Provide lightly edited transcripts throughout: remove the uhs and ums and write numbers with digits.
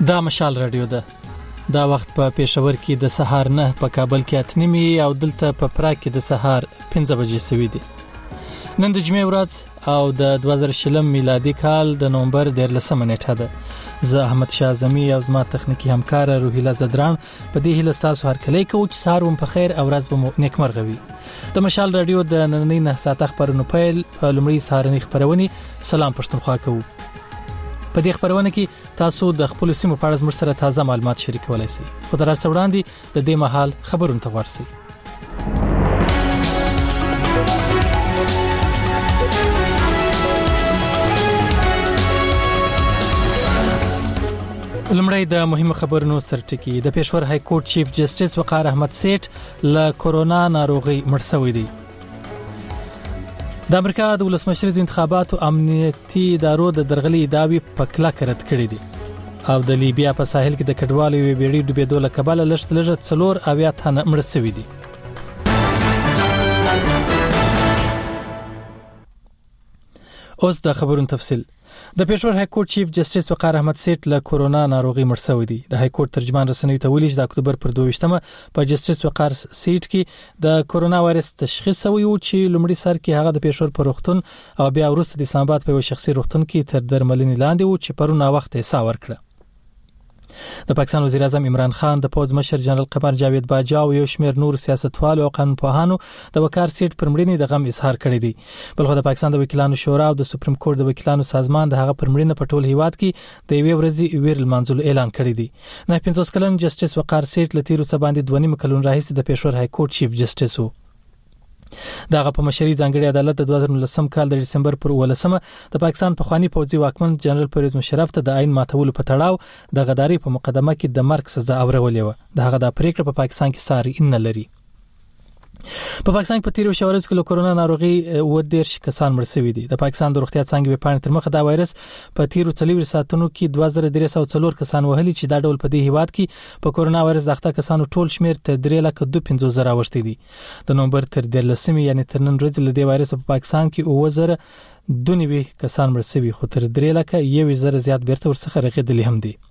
دا مشال رادیو ده. دا وخت په پېښور کې د سهار 9 په کابل کې 8:30 او دلته په پراګ کې د سهار 5 بجې سوي دي. نن د جمعې ورځ او د 2020 میلادي کال د نومبر 13 نیټه ده. زه احمد شاه اعظمي او زما تخنیکی همکار روحیله زدران په دې هیله تاسو هر کله کوم چې سهار هم په خیر او ورځ به مو نیکمرغه وي. د مشال رادیو د نننۍ 9 ساعته خبرونو پیل په لومړی سهارنۍ خبرونه سلام پښتونخوا کوو. په دې خبرونه کې تاسو د خپل سیمو په اړه زموږ سره تازه معلومات شریکولای شئ. خو تر څو وړاندې د دې مهال خبرونه ته ورسئ. لمړی د مهمه خبرونو سرټکی. د پېښور های کورټ چیف جسټس وقار احمد سیټ له کورونا ناروغي مړ شوی دی. د امریکا د ولسمشریز انتخاباتو امنیتي ادارو د درغلي ادعاوې په کلک رد کړې دي او د لیبیا په ساحل کې د کډوالو یو بیړۍ ډوبېدو له کبله لږ 4 تنه مړ شوي دي. اوس د خبرونو تفصیل. د پېښور های کورټ چیف جسټس وقار احمد سیټ له کورونا ناروغي مړ شوی دی. د های کورټ ترجمان رسنیو ته ویلي چې د اکتوبر پر 22مه په جسټس وقار سیټ کې د کورونا وایرس تشخیص شوی و چې لومړی سر کې هغه د پېښور پر روغتون او بیا وروسته د اسلام آباد په یو شخصي روغتون کې تر درملنې لاندې و چې پرون وخت یې ساور کړ. د پاکستان وزیر اعظم عمران خان د پوز مشر جنرال قمر جاوید باجا او یو شمېر نور سیاستوالو او قانونپوهانو د وقار سیټ پر مړینې د غم اظهار کړی دی. بلخو د پاکستان د وکیلانو شورا او د سپریم کورټ د وکیلانو سازمان د هغه پر مړینې په ټول هیواد کې د یوې ورځې ویر لمانځلو اعلان کړی دی. 50 کلن جسټس وقار سیټ له تیرو څه باندې 2.5 کلن راهیسې د پېښور های کورټ چیف جسټس وو. دغه په مشري ځانګړي عدالت د 2019 کال د دسمبر پر 18مه د پاکستان پخوانی پوځي واکمن جنرال پرویز مشرف ته د عین ماتولو په تړاو د غداري په مقدمه کې د مرګ سزا اورولې و. دغه د پریکړه په پاکستان کې ساری نه لري. په پاکستان کې په تیرو شورز کې له کورونا ناروغي 10 کسان مړ شوي دي. د پاکستان د روغتیا څنګه په پاڼې تر مخه دا وایرس په تیرو 40 ساعتونو کې 2304 کسان وهلي چې دا ډول په دې هیواد کې په کورونا وایرس ځخته کسانو ټول شمیر ته 3,52,000 اوښتي دي. د نومبر تر 13 یعنی تر نن ورځې له دې وایرس په پاکستان کې 9,002 کسان مړ شوي خو تر 3,01,000 زیات بیرته ورڅخه رغېدلي هم دي.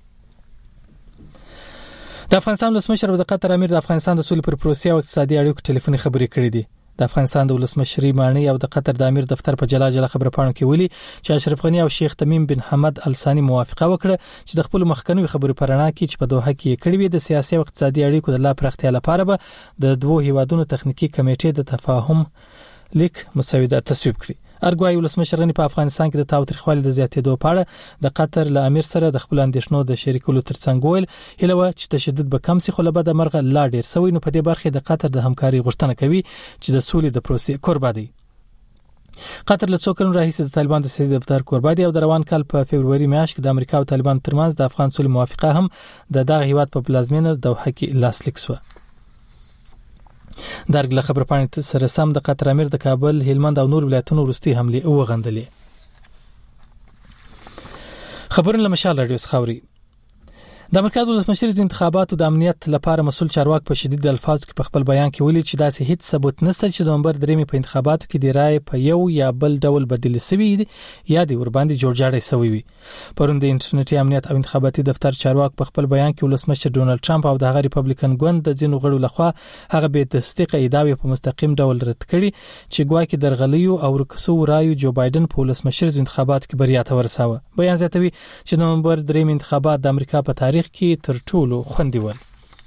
د افغانستان ولسمشر او د قطر امیر د افغانستان د سولې پر پروسې او اقتصادي اړیکو ټلیفوني خبرې کړې دي. د افغانستان د ولسمشري مانی او د قطر د امیر دفتر په جلا خبره پاڼو کې ویلي چې اشرف غنی او شیخ تمیم بن حمد الثانی موافقه وکړه چې د خپل مخکنی خبرو پرانا کې چې په دوحه کې کړي وي د سیاسي او اقتصادي اړیکو د لا پراختیا لپاره به د دوه هیوادونو تخنیکی کمیټې د تفاهم لیک مسوده تصویب کړي. ارګوای ولسمشر غنی په افغانستان کې د تاوتریخوالي د زیاتېدو په اړه د قطر له امیر سره د خپل اندېښنو د شریکولو ترڅنګ ویل هیله و چې تشدد به کم سي خو له بده مرغه لا ډیر سوی نو په دې برخه د قطر د همکاري غوښتنه کوي چې د سولې د پروسې کوربه دی. قطر له څو کلونو راهیسې د طالبان د سیاسي دفتر کوربه دی او د روان کال په فبرवरी میاشت کې د امریکا او طالبان ترمنځ د افغان سولې موافقه هم د دغه هیواد په پلازمینه دوحه کې لاسلیک شو. درګ له خبر پاڼې سره سم د قطر امیر د کابل، هلمند او نور ولایتونو وروستي حمله وغندلې. خبرونه له مشال رادیو خاوري. د امریکا د ولسمشریز انتخاباتو د امنیت لپاره مسول چارواک په شدید الفاظ کې په خپل بیان کې ویلي چې داسې هیڅ ثبوت نشته چې د نومبر 3 په انتخاباتو کې د رائے په یو یا بل ډول بدل شوی یا د ور باندې جوړجاړی شوی وي. پرون د انټرنیټي امنیت او انتخاباتي دفتر چارواک په خپل بیان کې ولسمشر ډونالد ټرمپ او د هغه ریپبلیکن ګوند د ځینو غړو لخوا هغه به تصدیق ادعاوې په مستقیم ډول رد کړي چې ګواکې درغلیو او رکسو رایو جو بایدن په ولسمشریز انتخاباتو کې بریا ته ورساوه. بیان زیاتوي چې نومبر 3 انتخابات د امریکا په تاریخ کې تر ټولو خوندي ول.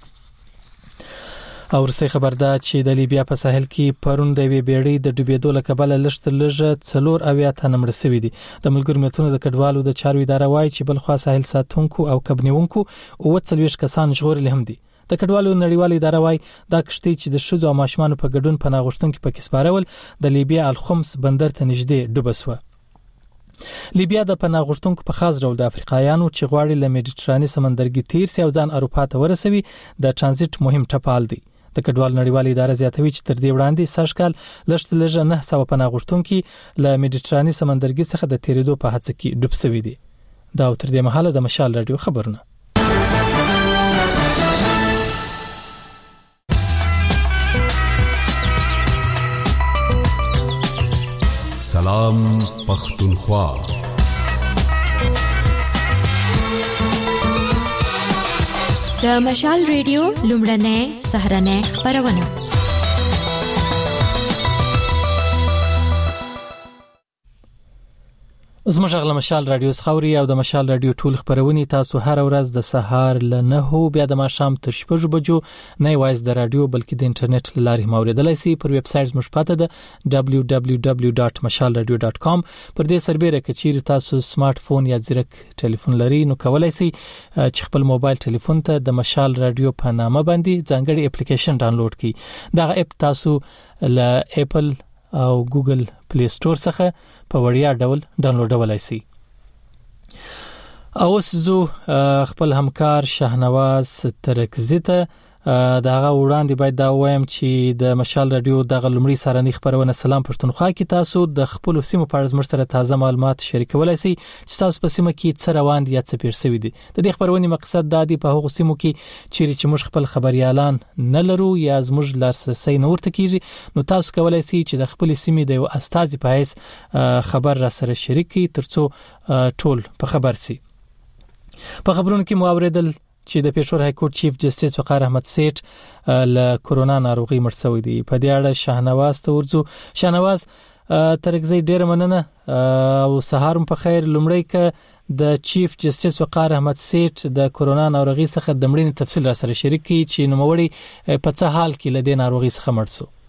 او ورسې خبر ده چې د لیبیا په ساحل کې پرون د وی بیړۍ د ډوبېدو له کبله لږ 4 تنه مړ شوي دي. د ملګرو ملتونو د کډوالو د چارو اداره وایي چې بلخوا ساحل ساتونکو او کبنیونکو 40 کسان ژغورل هم دي. د کډوالو نړیوال اداره وایي دا کشتۍ چې د ښځو او ماشومانو په ګډون پناه غوښتونکو پکې سپارول د لیبیا الخمس بندر ته نږدې ډوبه شوه. لیبیا د پناه غوښتونکو په خاص ډول د افریقایانو چې غواړي له میډیټراني سمندرګي تیر سي او ځان اروپا ته ورسوي د ترانزیت مهم ټپال دی. د کډوال نړیوال اداره زیاتوي چې تر دې وړاندې سږکال لږ 900 پناه غوښتونکي له میډیټراني سمندرګي څخه د تیریدو په هڅه کې ډوب شوي دي. دا تر دې مهاله د مشال رادیو خبرونه. سلام پختونخوا. د مشال ریډیو لومړنۍ سهرنۍ خبرونه. زموږ غل مشال رادیو خوري او د مشال رادیو ټول خبرونه تاسو هر ورځ د سهار ل 9 بیا د ماښام تر 6 بجو نه وایس د رادیو بلکې د انټرنیټ لارې موریدلای شئ پر ویب سټ زموږ پته ده www.mashalradio.com. پر دې سربېره کې چیرې تاسو سمارټ فون یا ځیرک ټلیفون لري نو کولای شئ چې خپل موبایل ټلیفون ته د مشال رادیو په نامه باندې ځانګړي اپلیکیشن ډاونلوډ کړئ. دا اپ تاسو له اپل او ګوګل پلی سٹور څخه په وړیا ډول ډاونلوډولای شئ. اوس زو خپل همکار شاهنواز ترکزی ته داغه وړاندې باید دا وایم چې د مشال رادیو دغه لمړی سارنی خبرونه سلام پښتونخوا کې تاسو د خپل سیمو په اړه زموږ سره تازه معلومات شریکولای شئ چې تاسو په سیمه کې څه روان دي یا څه پېښ شوی دي. د دې خبرونې مقصد دا دی په هغو سیمو کې چې موږ خپل خبريالان نه لرو یا زموږ لارښوونې نه ورته کیږي نو تاسو کولای شئ چې د خپل سیمې د استازي په حیث خبر را سره شریک کړئ ترڅو ټول په خبر شي. په خبرونو کې مو اوریدل چې د پېښور های کورټ چیف جسټس وقار احمد سیټ له کورونا ناروغي مړ شوی دی. په دې اړه شاهنواز ته ورځو. شاهنواز ترکزی ډیر مننه او سهار په خیر. لومړی ک د چیف جسټس وقار احمد سیټ د کورونا ناروغي څخه د مړینې تفصیل را سره شریک کړي چې نوموړی په څه حال کې له دې ناروغي څخه مړ شو.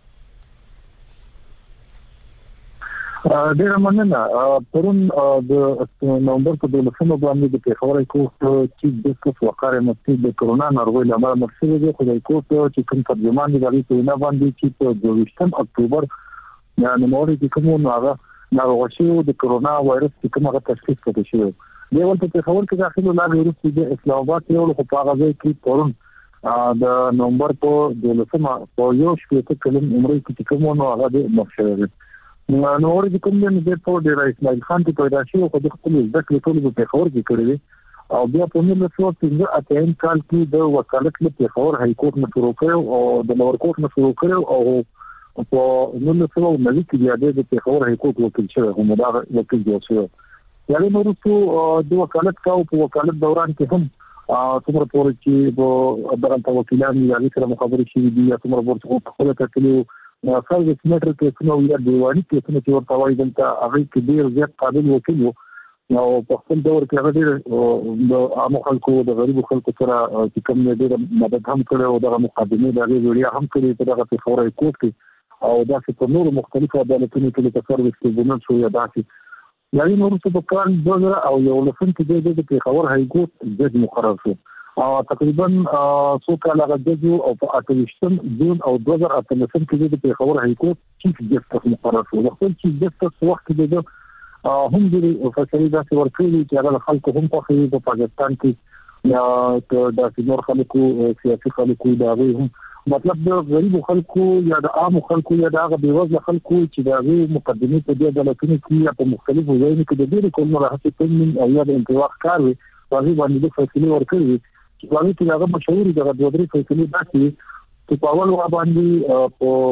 ډیر مننه. پرون د نومبر په 12 باندې د پېښور کورټ چیف جسټس وقار احمد سیټ د کورونا ناروغي لامل مړ شوی دی. خدای کورټ چې کوم ترجمان دی د وینا باندې چې په 22 اکتوبر یعنی نوموړی چې کوم ناروغ شوی د کورونا وایرس چې کومه تشخیص کړی شوی دی ولته پېښور کې داخلو لا ویروس د اسلام آباد یو له پاغازي کې پرون د نومبر په 12 په یو شپږ کلم عمر کې کوم نو هغه د مخشره نو ورته کوم د په ډیر اسماعیل خان ته پیدا شو خو د خپل ځکه ټول په پېښور کې کړی او بیا په 1915 کال کې د وکالت له پېښور های کورټ نه شروع کړو او د لوړ کورټ نه شروع کړو او په 1990 کې بیا د پېښور های کورټ وکیل شو هم دا وکیل جوړ شو. یعنی نو د وکالت په وکالت دوران کې هم څومره پورې چې د وکیلان یا سره مخابره شي دي یا څومره ورته په خپل تکلیو سرویس میټر کې څنګه یا دیوانی کې څنګه چې ورته وایي دلته هغه کې ډیر زیات قابل وکیل نو په خپل دور کې هغه ډیر د عام خلکو د غریب خلکو سره چې کوم ډیر مدد هم کړو او د مقدمه د ویډیو هم کړی په دغه پېښور کورټ کې او دا چې په نورو مختلفو عدالتونو کې د سرویس ټریبونل شو یا داسې یعنی نور څه په کال 2000 او یو لسم کې د پېښور های کورټ جج مقرر شو. تقریبا څو کال راځي او په 28 جون او 2018 کې د پېښور های کورټ چیف جسټس مقرر شو. د خپل چیف جسټس وخت کې د هم د فیصله داسې ورکړي چې هغه خلکو هم په پاکستان کې یا د نور خلکو سیاسي خلکو دا هم مطلب د غریب خلکو یا د عام خلکو یا د هغه بیوزله خلکو چې د مقدمه په دې عدالتونو کې یا په مختلفو ځایونو کې د دې کوم راځي په یا د انتواخ کار وي هغه باندې د فیصله ورکړي چې باندې هغه مشهور دغه دوه درې فیصله داسې چې په اول باندې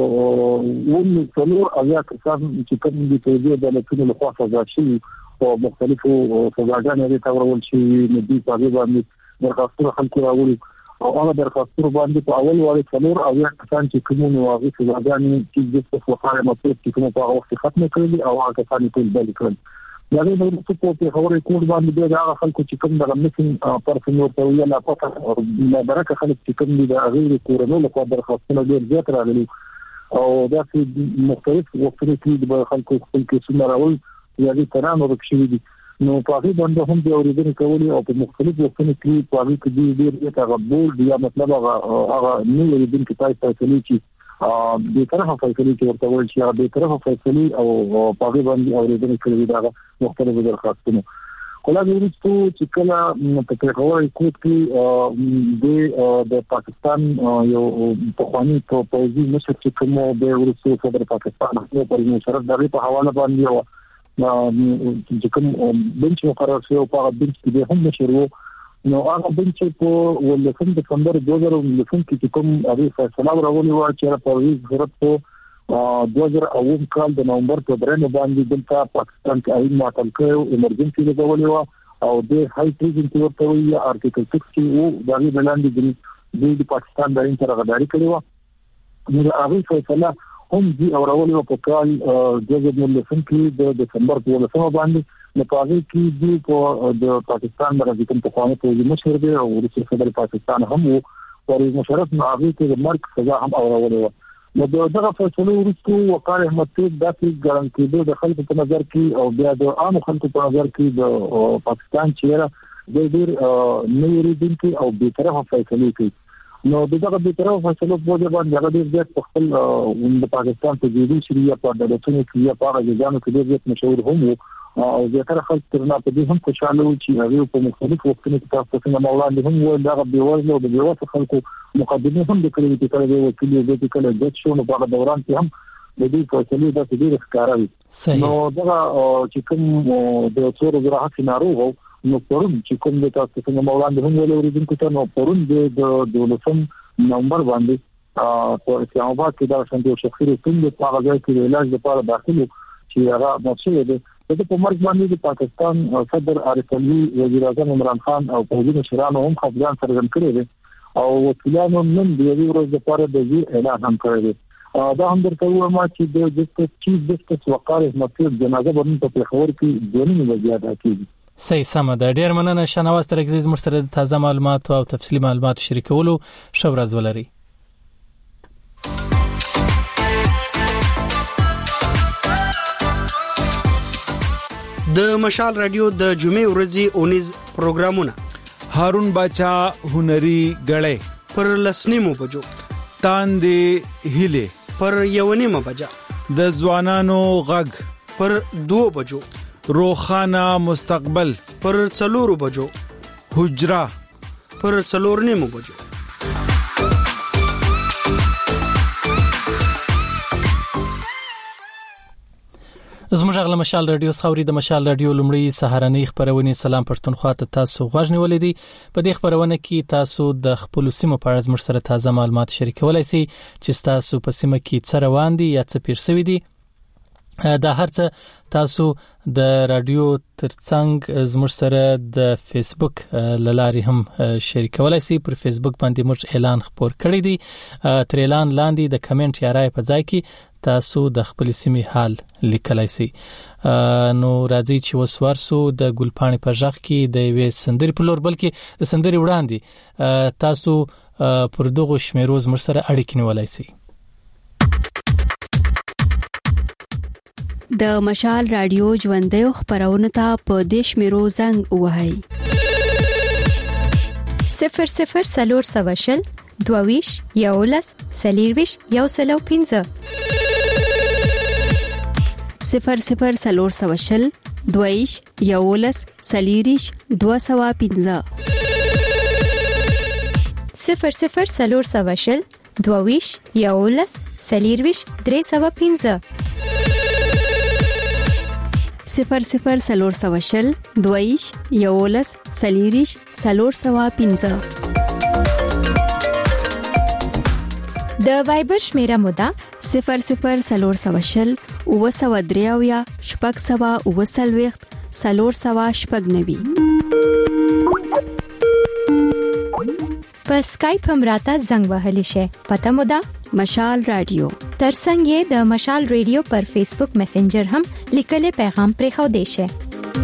په ون څلور اویا کسان چې کوم دي په دې عدالتونو له خوا سزا شي او مختلفو سزاګانې لري تاورول شي ندي په دې باندې درخواستونه خلکو راوړي او هغه درخواستونه باندې په اول واره څلور اویا کسان چې کوم نو هغه سزاګانې چې د څه وقایع مطلب چې کوم په وخت ختم کړي او هغه کسان ټول بل کړل. دا د نورو په پېښور کورټ باندې د هغه خلکو چې کوم د مسنګ پرسن ورته ویل پته او د برکه خلک چې کوم دي د غیر کورونو له درخواستونه ډیر زیات راغلي او دا چې مختلف وختونو کې د خلکو خپل کیسونه راول یا د ترانو رکشي دي نو په هغه باندې هم د اوریدنې کولې او په مختلف وختونو کې په هغه کې ډیر هغه بول یا مطلب هغه نو اوریدنې کې پای فیصله چې د طرفه فیصله چې ورته وایي چې د طرفه فیصله او په هغه باندې اوریدنې کړې دا مختلف درخواستونه کله چې کله په پېښور کورټ کې د پاکستان یو پخوانی پوځي مشر چې کوم د ورسو صدر پاکستان په پرمو سره د په حواله باندې چې کوم بنچ مقرر شو په هغه بنچ کې هم مشر وو نو هغه بنچ په ولکم د دسمبر 2019 کې کوم هغه فیصله راوړی و چې په ضرورت په 2008 کال د نومبر په درې باندې دلته پاکستان کې آئین معطل کړو ایمرجنسي لګولې و او د هاي ټریزن کې ورته وی آرټیکل 6 کې او د ولاندې د پاکستان د انټر غداري کړی و نو هغه فیصله هم دی اورولې په کال 2019 کې د دسمبر په 12 باندې نو په هغه کې د پاکستان د رئیس په خوانه په مشر دی او د صدر پاکستان هم او مشرف نو هغه کې د مرګ سزا هم اورولې و نو دغه فیصله ورسته وقار احمد سید داسې ګارانټي د خلکو په نظر کې او بیا د عام خلکو په نظر کې د پاکستان چیرې د ډېر نوریدونکو او بیطرفه فیصله کوي نو دغه بیطرفه فیصله په وجه باندې هغه ډېر زیات په خپل د پاکستان په جدي شریعه په دولتونو کې یا په ځانو کې ډېر زیات مشهور هم او زیاتره خلک ترنا په دې هم خوشاله و چې هغه په مختلف وختونو کې تاسو څنګه مولانا هم و دغه بیوزله او د بیوزله خلکو مقدمه هم د کلیو کې کړي او کلیو د کله د شو نو په دوران کې هم د دې فیصلې د تدبیر ښکاروي نو دغه چې کوم د څورو زراعت ناروغ نو پرون چې کوم د تاسو څنګه مولانا هم ولوریدونکو ته نو پرون د 12 نومبر باندې په اسلام آباد کې د شنډو شخصي رسول په هغه ځای کې علاج لپاره داخلو چې هغه مسؤل دی د په مرګ باندې د پاکستان صدر عارف علي وزیر اعظم عمران خان او فوجي مشرانو هم خپلان څرګند کړی دي او وکیلانو نن د یوې ورځې لپاره د وزیر اعلان هم کړی دی دا هم درته وایم چې د چیف جسټس وقار احمد سید جنازه باندې په خبر کې دونی وضعیت کیږي صحیح سم ده ډیر مننه شنواز تر عزیز مرسره تازه معلومات او تفصیلی معلومات شریکولو شو ورځ ولري د مشال رادیو د جمعې ورځې اونیز پروګرامونه هارون باچا هنري غړې پر لسنیمو بجو تاندې هله پر یونیمه بجا د ځوانانو غږ پر 2 بجو روخانه مستقبل پر 4 بجو حجرا پر 4 نیمو بجو زموږ غل مشال رادیو خوري د مشال رادیو لمړی سهارنی خبرونه سلام پښتونخوا ته تاسو غوښنی ولیدي په دې خبرونه کې تاسو د خپل سیمو په اړه زموږ سره تازه معلومات شریکولای شئ چې تاسو په سیمه کې څه روان دي یا څه پیر شوی دي دا هرڅه تاسو د رادیو ترڅنګ زموږ سره د فیسبوک لارې هم شریکولای شئ پر فیسبوک باندې موږ اعلان خبر کړی دی تر اعلان لاندې د کمنټ یا رائے په ځای کې تاسو د خپل سیمې حال لیکلای شئ نو راځي چې وسوارسو د ګلپاڼې په ځخ کې د وې سندري په لور بلکې د سندري وړاندې تاسو پر دغه شمیرو زموږ سره اړیکې نیولای شئ د مشال رادیو ژوندۍ خبرونه ته په دیش میرو زنګ وهاي 00 سلور سواشل دوویش یولس سلیرویش یوسلو 15 00 سلور سواشل دوویش یولس سلیریش 215 00 سلور سواشل دوویش یولس سلیرویش 315 00 سلور سواشل دویش یولس سلیریش سلور سوا 15 د وایبر شمیره مودا 00 سلور سواشل او سوا دریاویا شپږ سوا او سلويخت سلور سوا شپږ نوي په سکایپ هم راته زنګ وهلی شي پته مودا مشال رادیو ترڅنګ یې د مشال رادیو پر فیسبوک میسنجر هم لیکلي پیغام پرې خو دی شي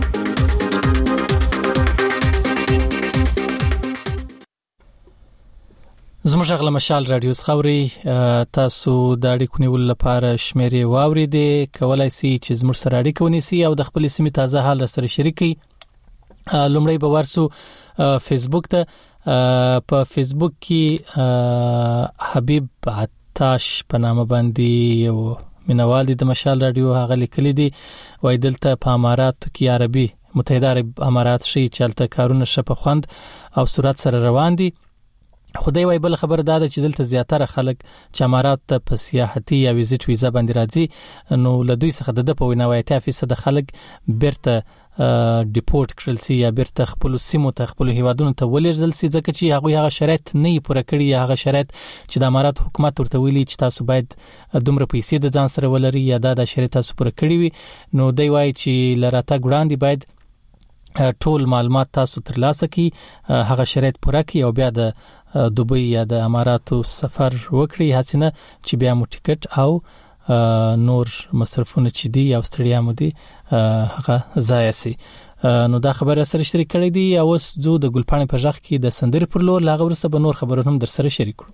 زموږ غل مشال رادیو خوري تاسو د اړیکو نیول لپاره شمیرې واوریدې کولای شئ چې زموږ سره اړیکه ونیسئ او د خپل سیمې تازه حال سره شریکئ لومړی به ورسو فیسبوک ته په فیسبوک کې حبیب عطاش په نامه باندې یو مینوال د مشال رادیو هغه لیکلي دي وای دلته په اماراتو کې عربي متحده عرب امارات شي چې الته کارونه شپه خوند او صورت سره روان دي خدای وای بل خبر داده چې دلته زیاتره خلک چې امارات ته په سیاحتي یا ویزټ ویزا باندې راځي نو له دوی څخه د په ویناوي 80% خلک بیرته ډیپورت کړل سي یا بیرته خپل سیمو ته خپل هیوادونو ته ولېږل سي ځکه چې هغه شرایط نه پوره کړی هغه شرایط چې د امارات حکومت ورته ویلي چې تاسو باید دومره پیسې د ځان سره ولري یا د شرایط تاسو پوره کړی وي نو دوی وای چې لراته ګړاندې باید ټول معلومات تاسو ترلاسه کی هغه شرایط پوره کی او بیا د دوبۍ یا د اماراتو سفر وکړي حسینه چې بیا مو ټیکټ او نور مصرفونه چې دی او ستړیا مو دی هغه ضایع سي. نو دا خبره سره شریک کړی دی او اوس زو د ګلپاڼې په ځخ کې د سندرې پر لور لاغه ورسته به نور خبرونه هم در سره شریک کړو.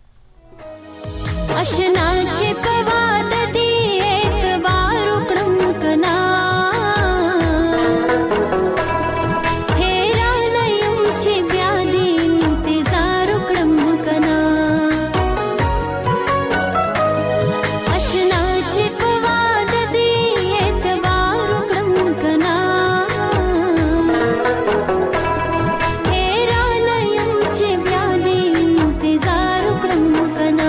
اشنا چې په واده دی اعتبار وکړم کنا حیران یم چې بیا دې انتظار وکړم کنا اشنا چې په واده دی اعتبار وکړم کنا حیران یم چې بیا دې انتظار وکړم کنا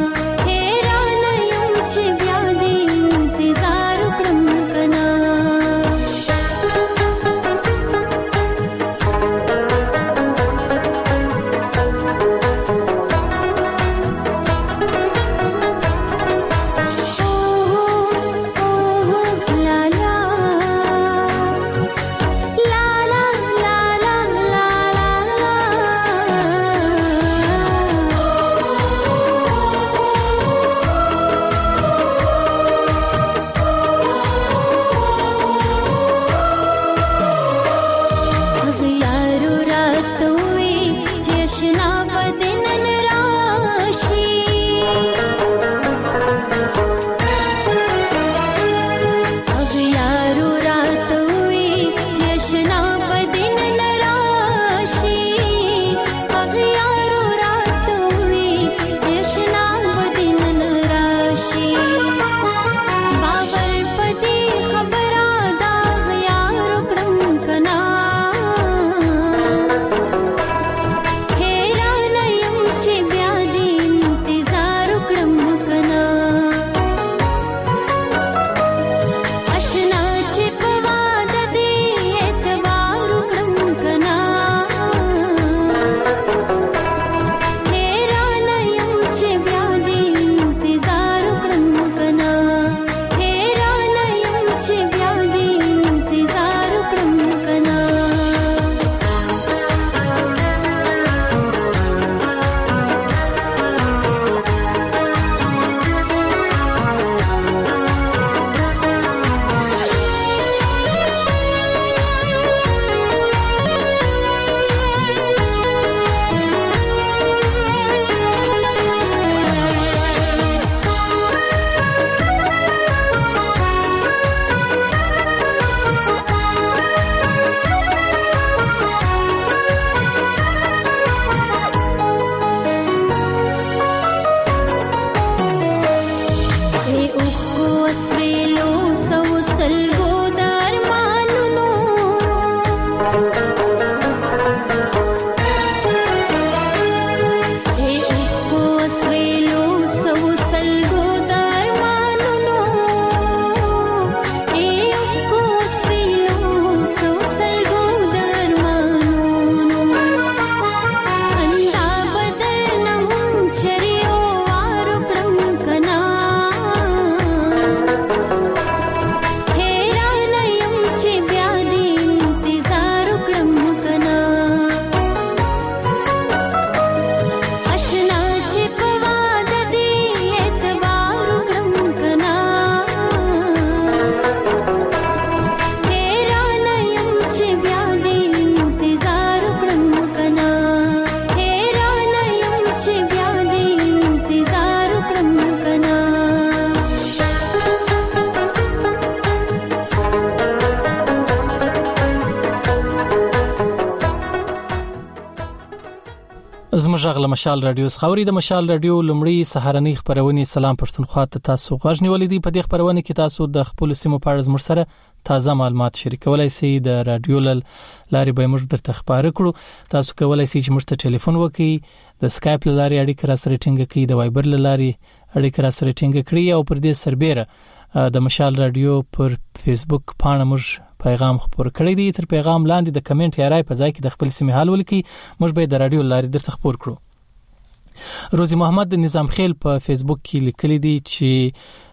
زموږ غل مشال رادیو خبري د مشال رادیو لمړی سهارنی خبرونه سلام پښتونخوا ته تاسو غوښنی ولې دی په دې خبرونه کې تاسو د خپل سیمو په اړه زموږ سره تازه معلومات شریکولای شئ. د رادیو لارې به موږ درته خبرې کړو. تاسو کولای شئ چې موږ ته ټلیفون وکړئ، د سکایپ لارې اړیکه را سره ټینګ کړئ، د وایبر لارې اړیکه را سره ټینګ کړئ او پر دې سربېره د مشال رادیو پر فیسبوک پاڼه موږ پیغام خبر کړی دی. تر پیغام لاندې د کمنټ یا رائے په ځای کې د خپل سیمه حال ولیکي، موږ به د رادیو لارې درته خبر کړو. روزي محمد نظام خیل په فیسبوک کې لیکلی دی چې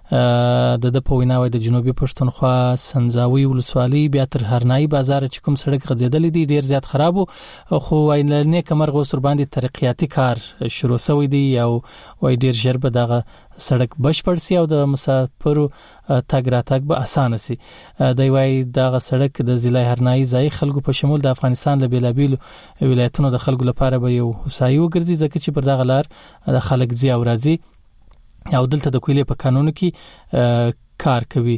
د پویناوي د جنوبي پښتونخوا سنځاوي ولسوالۍ بیا تر هرناي بازار چې کوم سړک غځیدل دي ډیر زیات خراب خو وینلنه کمر غوسر باندې ترقیاتي کار شروع شوی دی او وای ډیر ژر به دغه سړک بشپړ سي او د مسافرو تګ راتګ به اسانه سي دی وای دغه سړک د ضلع هرناي ځای خلکو په شمول د افغانستان له بیلابیل ولایتونو د خلکو لپاره به یو هوسایي وګرځي ځکه چې پر دغه لار د خلک زی او راځي او دلته د کویلې په قانون کې کار کوي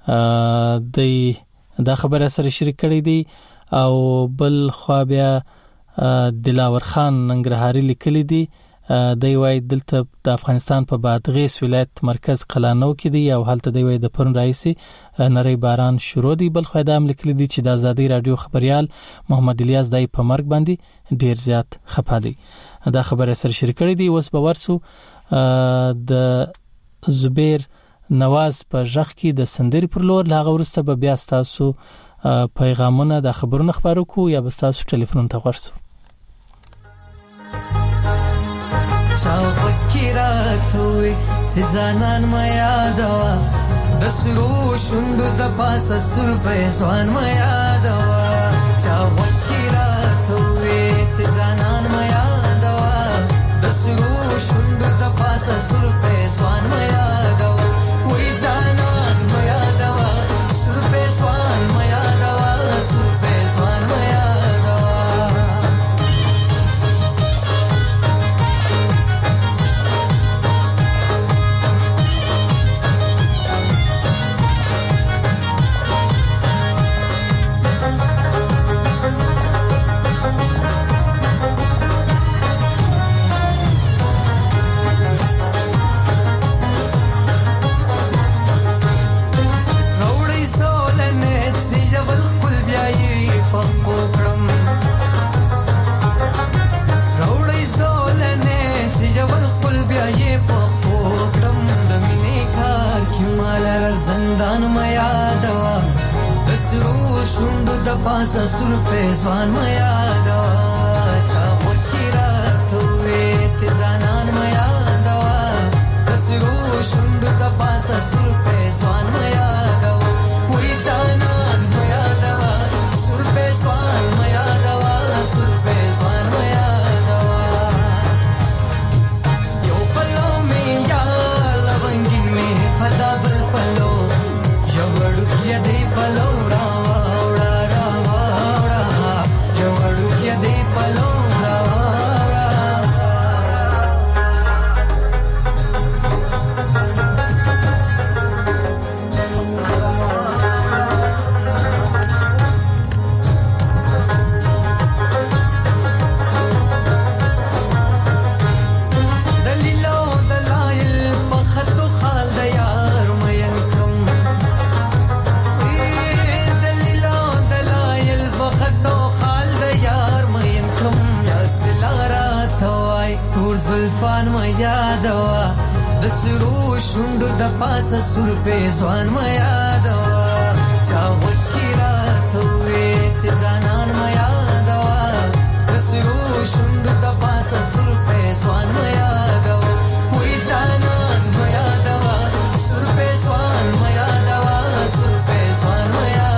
دا خبره سره شریک کړی دی او بل خو بیا دلاور خان ننګرهاري لیکلی دی دی وای دلته د افغانستان په بادغیس ولایت مرکز قلانو کې دی او هلته دی وای د پرون رئیسي نری باران شروع دی بل خو د لیکلی دی چې د آزادي رادیو خبريال محمد الیاس دای په مرګ باندې ډیر زیات خپه دی دا خبره سره شریک کړی دی اوس به ورسو د زبیر نواز په ژغ کې د سندري پر لور لاغه ورسته به بیا تاسو پیغامونه د خبرونو خبرو کو یا به تاسو ټلیفون ته ورسو چاو فکراتوي سزانان ما یادوا د سرو شوندو د پاسه سر فیسوان ما یادوا چاو فکراتوي سزانان ما یادوا د سرو شوندو د پاسه سر فیسوان ما یادوا وای جانان ما یادوا سر فیسوان ما یادوا سر فیسوان ما شوندو د پاسه سر فیسوان ما یادوا چا وکراتوي چې ځانان ما یادوا سرو شوندو د پاسه سر فیسوان ما یادوا وای ځانان ما یادوا سر فیسوان ما یادوا سر فیسوان ما یادوا یو پلو می یار لونګي می پدا بل پلو جوړ کې دی پلو زلفان ما یادوا د سرو شوندو د پاسه سر فیسوان ما یادوا چا وکراتوي چې ځانان ما یادوا د سرو شوندو د پاسه سر فیسوان ما یادوا وای ځانان ما یادوا سر فیسوان ما یادوا سر فیسوان ما یادوا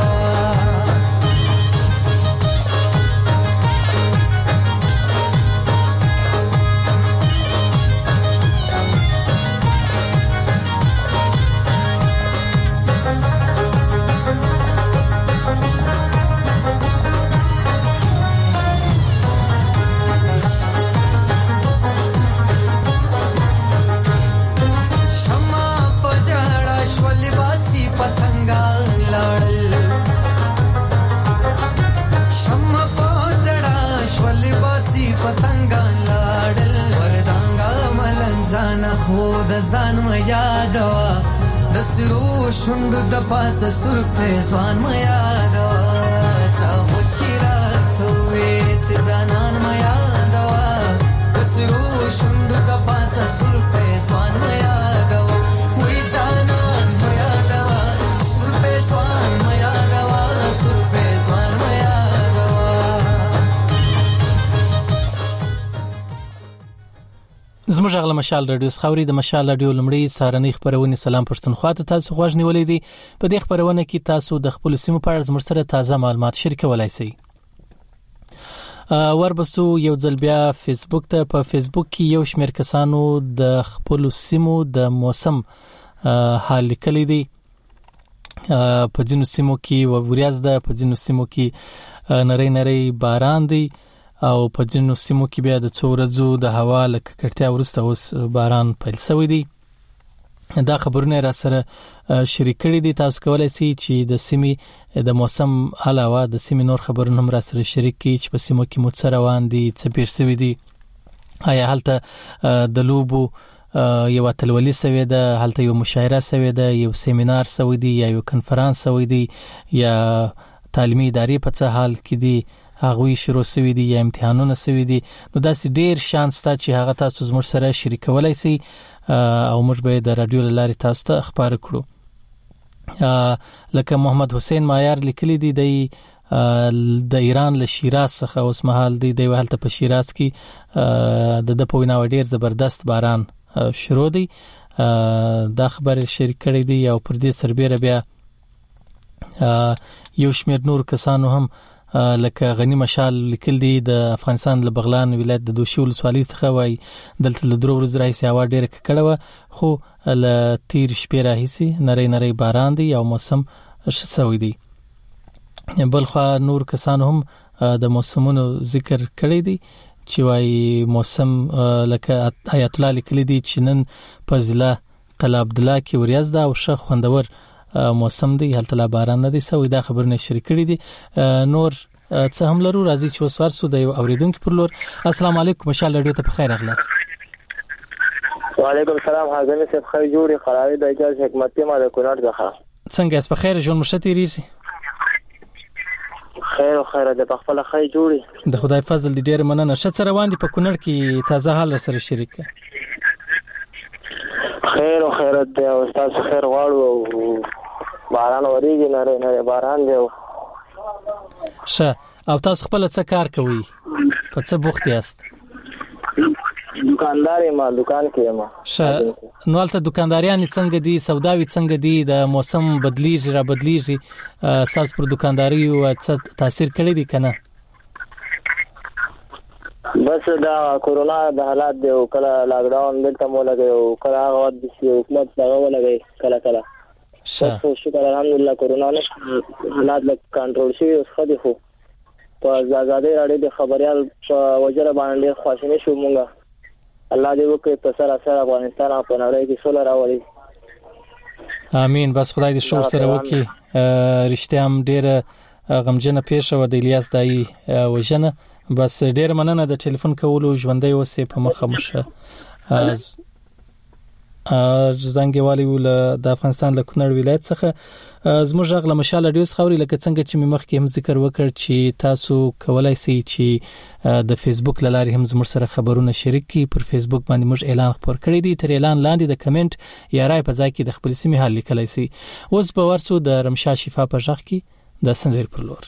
ځان ما یادوا د سرو شوندو د پاسه سر فیسوان ما یادوا چا وکراتوي چې ځانان ما یادوا د سرو شوندو د پاسه سر فیسوان ما یادوا وای ځانان ما یادوا سر فیسوان ما یادوا سر فیسوان ما زموږ غل مشال رادیو خاوري د مشال رادیو لمړی سارنۍ خبرونه سلام پښتونخوا ته تاسو خوښ نیولې دي. په دې خبرونه کې تاسو د خپل سیمو په اړه زموږ سره تازه معلومات شریکولای شئ. وربسو یو ځل بیا فیسبوک ته په فیسبوک کې یو شمېر کسانو د خپل سیمو د موسم حال لیکلی دی. په ځینو سیمو کې وریاض ده، په ځینو سیمو کې نری نری باران دی او په ځینو سیمو کې بیا د څو ورځو د هوا له ککړتیا وروسته اوس باران پیل شوی دی. دا خبرونه را سره شریک کړي دي. تاسو کولای شئ چې د سیمې د موسم علاوه د سیمې نور خبرونه هم را سره شریک کړئ چې په سیمو کې متص روان دي، څه پېښ شوي دي، آیا هلته د لوبو یو اتلولي شوې ده، هلته یو مشاعره شوې ده، یو سیمینار شوی دی یا یو کنفرانس شوی دی، یا تعلیمي ادارې په څه حال کې دي، هغه شروع شوی دي یا امتحانونه شوی دي. نو داسې ډیر شانس ته چې هغه تاسو زموږ سره شریکولای شئ او موږ به د رادیو لارې تاسو ته خبر کړو. لکه محمد حسین مایار لیکلی دی د ایران له شیراز څخه اوس مهال دی د هلته په شیراز کې د پوینا ډیر زبردست باران شروع دی. دا خبر شریک کړی دی او پر دې سربېره بیا یو شمېر نور کسانو هم لکه غنی مشال لیکل دی د افغانستان له بغلان ولایت د دوشي ولسوالۍ څخه، وای دلته له درو ورځې راهیسې هوا ډېره ککړه وه، خو له تیر شپې راهیسې نری نری باران دی او موسم ښه شوی دی. بلخوا نور کسانو هم د موسمونو ذکر کړی دی چې وای موسم لکه آیت الله لیکلی دی چې نن په ضلع قلعه عبدالله کې وریځ ده او ښه خوندور موسم دی، هلته لا باران نه دی سوی. دا خبرونه شریک کړي دي. نور څه هم لرو، راځي چې وسوار سو د اوریدونکو پر لور. السلام علیکم، مشال رادیو ته بخیر اغلاست. وعلیکم السلام، حاضر صاحب خیر جوړي قراری د اجازه حکمت ما د کونړ څخه. څنګه اس په خیر ژوند مشته ریږي؟ خیر او خیر د خپل خیر جوړي، د خدای فضل دی ډیر مننه. ښه روان دي په کونړ کې، تازه حال سره شریک. خیر او خیرت دی او تاسو خیر غواړو. باران وریږي، نه باران دی. ښه، او تاسو خپل څه کار کوئ؟ په څه بوخت یاست؟ دکاندار یم، دکان کې یم. ښه، نو هلته دکانداریان څنګه دي، سوداوي څنګه دي، د موسم بدلیږي را بدلیږي، تاسو پر دکانداري څه تاثیر کړی دی کنه؟ بس دا کورونا د حالات دی او کله لاک ډاون دلته مو لګي او کله هغه وخت د حکومت دغه ولګي کله شکر الحمدلله کورونا نه حالات له کنټرول شي او خدي خو په آزادۍ راډیو د خبريال په وجره باندې خوشاله شو. مونږه الله دې وکړي په سره افغانستان او په نړۍ کې سوله راولي. امين. بس خدای دې شکر سره وکړي. رښتیا هم ډېر غمجنه پیښه و د الیاس دای وژنه. بس ډېر مننه د ټلیفون کولو، ژوندۍ اوسې په مخه مشه. زنګ والی ول د افغانستان له کونړ ولایت څخه زموږ غل مشال رادیو خاوري، لکه څنګه چې مخکې هم ذکر وکړ چې تاسو کولای شئ چې د فیسبوک لارې هم زموږ سره خبرونه شریک کړئ. پر فیسبوک باندې موږ اعلان خبر کړی دی، تر اعلان لاندې د کمنټ یا رائے په ځای کې د خپل سیمې حل لیکلای شئ. اوس به ورسو د رمشا شفا په ځخ کې د سندر پر لور.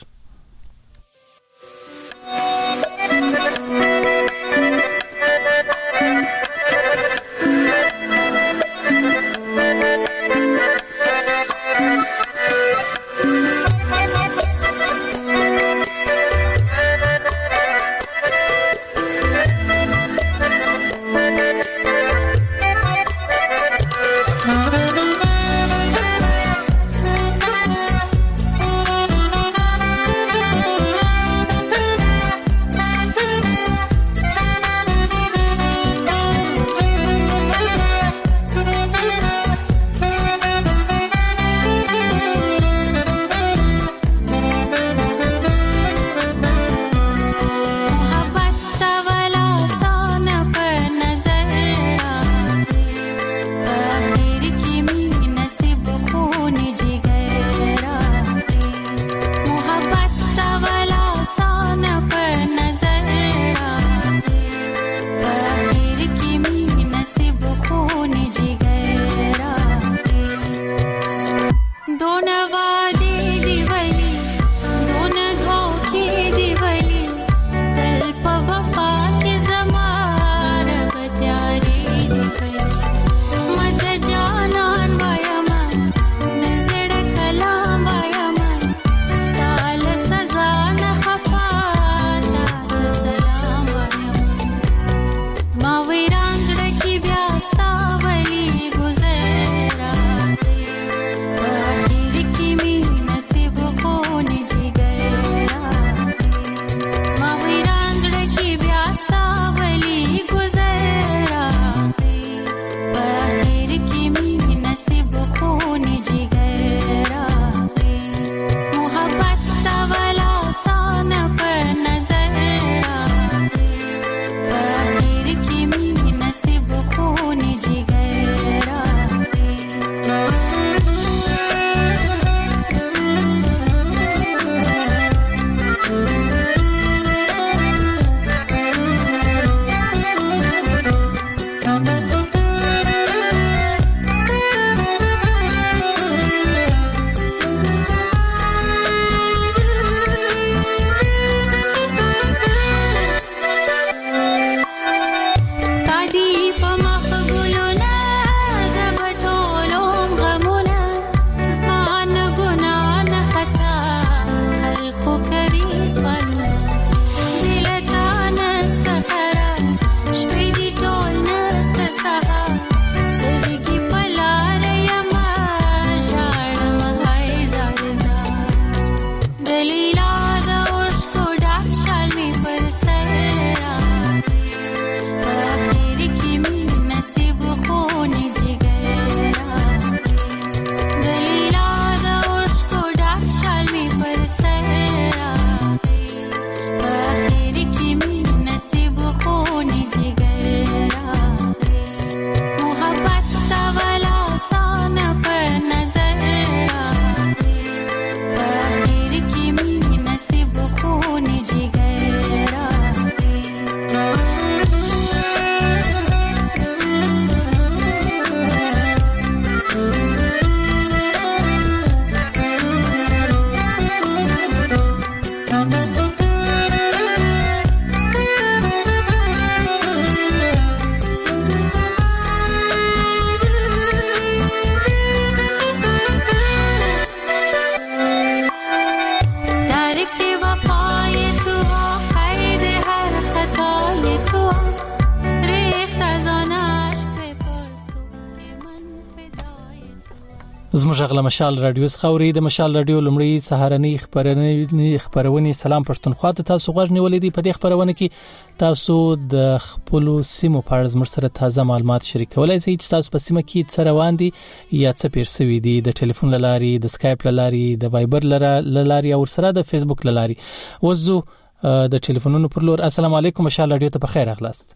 زموږ غلا مشال رادیو څخه د مشال رادیو لمړی سهارنی خبرونه سلام پښتونخوا ته تاسو غوږ نیولې دي. په دې خبرونه کې تاسو د خپل سیمو په اړه زموږ سره تازه معلومات شریکولای شئ چې تاسو په سیمه کې څه روان دي یا څه پیر شوی دي، د ټلیفون لاري، د سکایپ لاري، د وایبر لاري او سره د فیسبوک لاري. وزو د ټلیفونونو پر لور. السلام علیکم مشال رادیو ته بخیر اغلاست.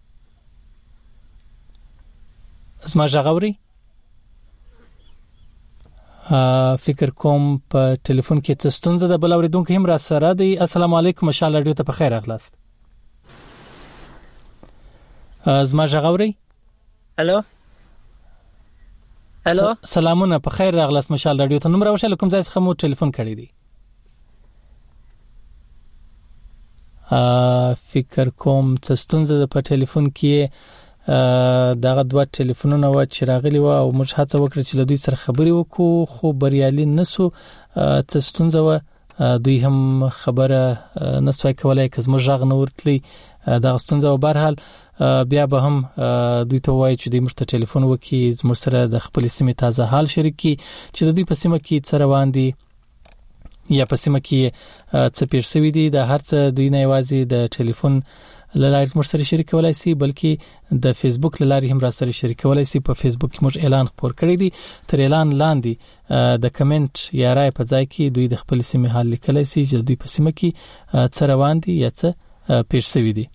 اسما جغوري فکر کوم په ټلیفون کې څه ستونزه ده، بل اوریدونکو هم را سره دی. السلام علیکم مشال رادیو ته بخیر اغلاست. اسما جغوري الو سلامونه بخیر اغلاست مشال رادیو ته. نمبر اوښه کوم ځای څخه مو ټلیفون کړی دی؟ فکر کوم څه ستونزه ده په ټلیفون کې. دغه دوه ټلیفونونه و چې راغلي و او موږ هڅه وکړه چې له دوی سره خبرې وکړو خو بریالي نسو. څه ستونزه و دوی هم خبره نسوای کولای که زموږ غږ نه ورتلی. دغه ستونزه و بهرحال بیا به هم دوی ته وایي چې دوی موږ ته ټلیفون وکړي، زموږ سره د خپل سیمې تازه حال شریک کړي چې د دوی په سیمه کې څه روان دي یا په سیمه کې څه پیر شوی دي. د هر څه دوی نه یوازې د ټلیفون لاري موږ سره شریکولای شي بلکې د فیسبوک لاري هم را سره شریکولای شي. په فیسبوک کې موږ اعلان خپور کړی دی، تر اعلان لاندې د کمنټ یا رائے په ځای کې دوی د خپل سیمې حال لیکلای شي چې دوی په سیمه کې څه روان دي یا څه پیر شوی دي.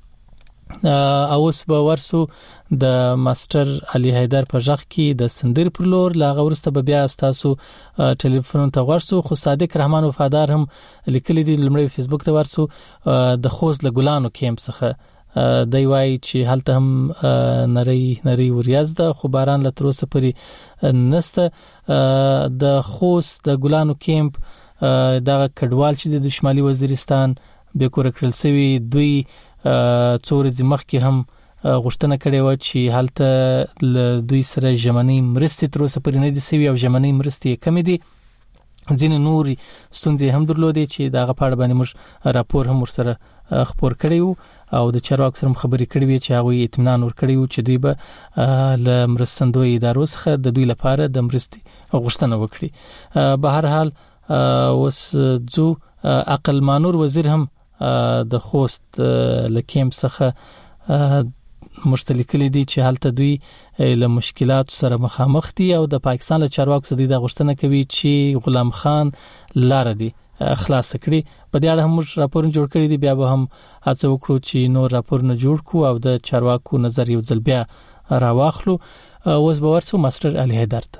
اوس به ورسو د ماستر علي حیدر په ځخ کې د سندر پر لور لاغه ورسته به بیا تاسو ټلیفون ته ورسو. خو صادق رحمان وفادار هم لیکلي دي لمړی فیسبوک ته ورسو د خوست لګلانو کیمپ څخه. دی وایي چې هلته هم نری وریاض ده خو باران له تر اوسه پورې نسته. د خوست د ګلانو کیمپ دغه کډوال چې د شمالي وزیرستان به کور کړل سوي دوی څور ځمخ کې هم غوښتنه کړې و چې هلته له دوی سره ژمنۍ مرستې تر اوسه پورې نه دي سوي او ژمنۍ مرستې کمې دي. ځینې نور ستونزې هم درلودې چې دغه په اړه باندې موږ راپور هم ورسره خپور کړی وو او د چارواکو سره خبرې کړې وې چې هغوی اطمینان ورکړی وو چې دوی به له مرستندوی ادارو څخه د دوی لپاره د مرستې غوښتنه وکړي. به هر حال اوس ځو عقل مانور وزیر هم د خوست لکیم څخه مشتلکلی دي چې حالت دوی له مشکلات سره مخامخ دي او د پاکستان له چارواکو سره د غوښتنه کوي چې غلام خان لار دي خلاص کړي. په دې اړه هم راپور جوړ کړی دی، بیا به هم هڅه وکړو چې نور راپور نه جوړ کو او د چارواکو نظر یو ځل بیا راواخلو. اوس به ورسو ماستر علي حیدر ته.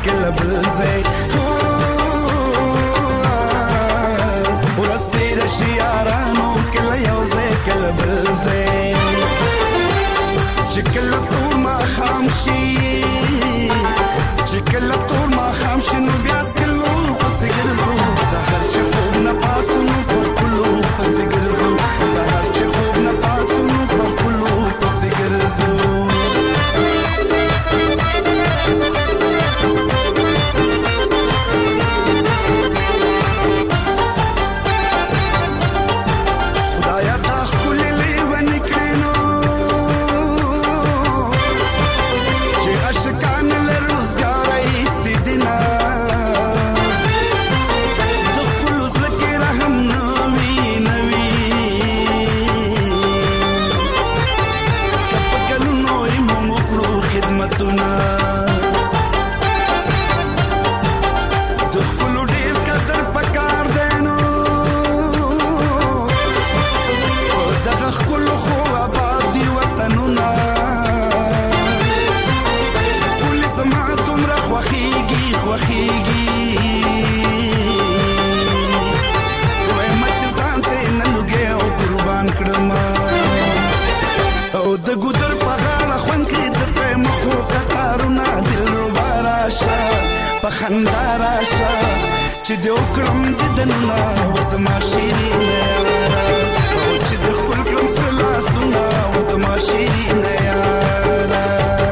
کله بلځي ورسته رشي یارانو کله یو ځای کله بلځي چې کله تور ما خامشي چې کله تور ما خامشي نو بیا سکلو پس ګرځو سحر چې خوب نه پاسو نو پخپلو پس ګرځو سحر چې خوب نه پاسو نو پخپلو پس ګرځو خنداراشا چې د وکړم د دننا وزما شیرینه او چې د خپل کلم سره لاسونه وزما شیرینه یاره